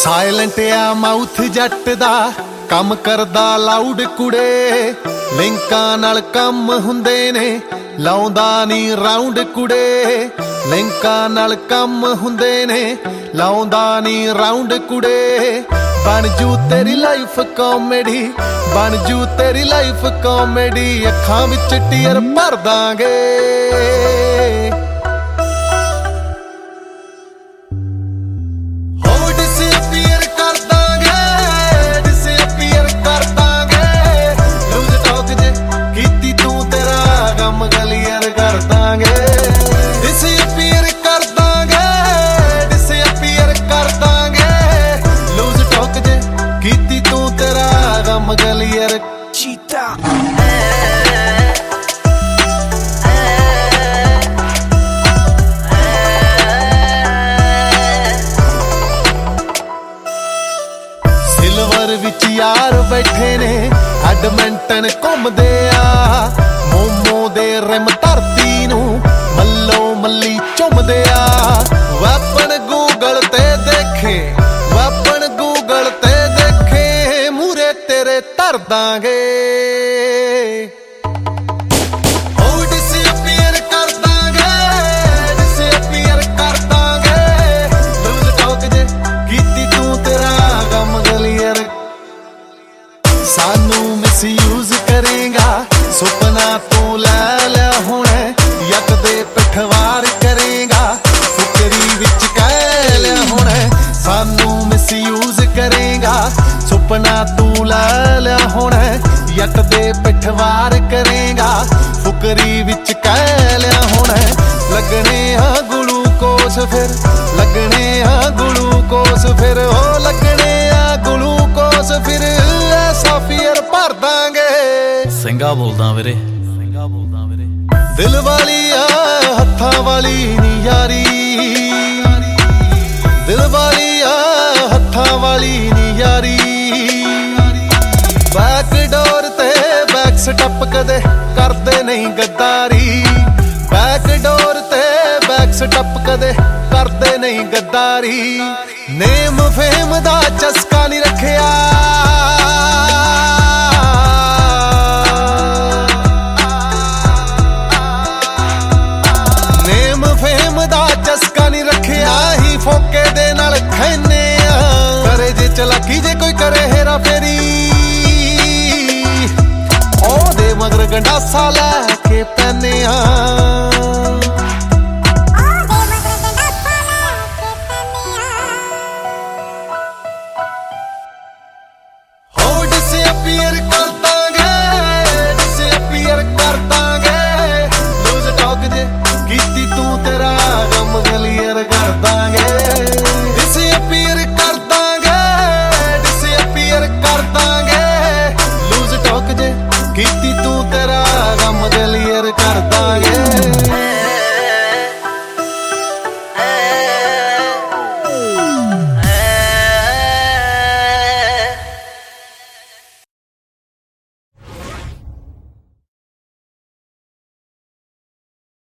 silent ਆ mouth ਜੱਟ ਦਾ ਕੰਮ ਕਰਦਾ ਲਾਊਡ ਕੁੜੇ ਲਿੰਕਾਂ ਨਾਲ ਕੰਮ ਹੁੰਦੇ ਨੇ ਲਾਉਂਦਾ ਨੀ ਰਾਉਂਡ ਕੁੜੇ ਲਿੰਕਾਂ ਨਾਲ ਕੰਮ ਹੁੰਦੇ ਨੇ ਲਾਉਂਦਾ ਨੀ ਰਾਉਂਡ ਕੁੜੇ ਬਣ ਜੂ ਤੇਰੀ ਲਾਈਫ ਕਾਮੇਡੀ ਬਣ ਜੂ ਤੇਰੀ ਲਾਈਫ ਕਾਮੇਡੀ ਅੱਖਾਂ ਵਿੱਚ ਟੀਅਰ ਭਰ ਦਾਂਗੇ ਸਿਲਵਰ ਵਿੱਚ ਯਾਰ ਬੈਠੇ ਨੇ ਐਡਮਿੰਟਨ ਘੁੰਮਦੇ ਆ ਮੋਮੋ ਦੇ ਰਿਮ ਧਰਤੀ ਨੂੰ ਮੱਲੋ ਮੱਲੀ ਚੁੰਮਦੇ ਆ ਵੈਪਨ ਗੂਗਲ ਤੇ ਦੇਖੇ ਵੈਪਨ ਗੂਗਲ ਤੇ ਦੇਖੇ ਮੂਰੇ ਤੇਰੇ ਧਰ ਦਾਂਗੇ ਸਾਨੂੰ ਮਿਸਯੂਜ਼ ਕਰੇਗਾ ਸੁਪਨਾ ਤੂੰ ਲੈ ਲਿਆ ਹੁਣ ਯੱਕ ਦੇ ਪਿਠਵਾਰ ਕਰੇਗਾ ਫੁਕਰੀ ਵਿੱਚ ਕਹਿ ਲਿਆ ਹੁਣ ਸਾਨੂੰ ਮਿਸਯੂਜ਼ ਕਰੇਗਾ ਸੁਪਨਾ ਤੂੰ ਲੈ ਲਿਆ ਹੁਣ ਯੱਕ ਦੇ ਪਿਠਵਾਰ ਕਰੇਗਾ ਫੁਕਰੀ ਵਿੱਚ ਕਹਿ ਲਿਆ ਹੁਣ ਲੱਗਣੇ ਆ ਗਲੂਕੋਸ ਫਿਰ ਲੱਗਣੇ ਆ ਗਲੂਕੋਸ ਫਿਰ ਉਹ ਲੱਗਣੇ ਆ ਗਲੂਕੋਸ ਫਿਰ ਸਾਫੀਅਰ ਭਰ ਦਾਂਗੇ ਸਿੰਘਾ ਬੋਲਦਾ ਵੀਰੇ ਸਿੰਘਾ ਬੋਲਦਾ ਵੀਰੇ ਦਿਲ ਵਾਲੀ ਆ ਹੱਥਾਂ ਵਾਲੀ ਨੀ ਯਾਰੀ ਦਿਲ ਵਾਲੀ ਆ ਹੱਥਾਂ ਵਾਲੀ ਨੀ ਯਾਰੀ ਬੈਕ ਡੋਰ ਤੇ ਬੈਕ ਸਟੈਪ ਕਦੇ ਕਰਦੇ ਨਹੀਂ ਗੱਦਾਰੀ ਬੈਕ ਡੋਰ ਤੇ ਬੈਕ ਸਟੈਪ ਕਦੇ ਕਰਦੇ ਨਹੀਂ ਗੱਦਾਰੀ ਨੇਮ ਫੇਮ ਦਾ ਚਸਕਾ ਨਹੀਂ ਰੱਖਿਆ ਨੇਮ ਫੇਮ ਦਾ ਚਸਕਾ ਨਹੀਂ ਰੱਖਿਆ ਹੀ ਫੋਕੇ ਦੇ ਨਾਲ ਖੈਨੇ ਆ ਕਰੇ ਜੇ ਚਲਾਕੀ ਜੇ ਕੋਈ ਕਰੇ ਹੇਰਾ ਫੇਰੀ ਉਹਦੇ ਮਗਰ ਗੰਡਾਸਾ ਲੈ ਕੇ ਪੈਨੇ ਆ ਡਿਸਅਪੀਅਰ ਕਰ ਦਾਂਗੇ ਲੂਜ਼ ਟਾਕ ਜੇ ਕੀਤੀ ਤੂੰ ਤੇਰਾ ਕੰਮ ਕਲੀਅਰ ਕਰ ਦਾਂਗੇ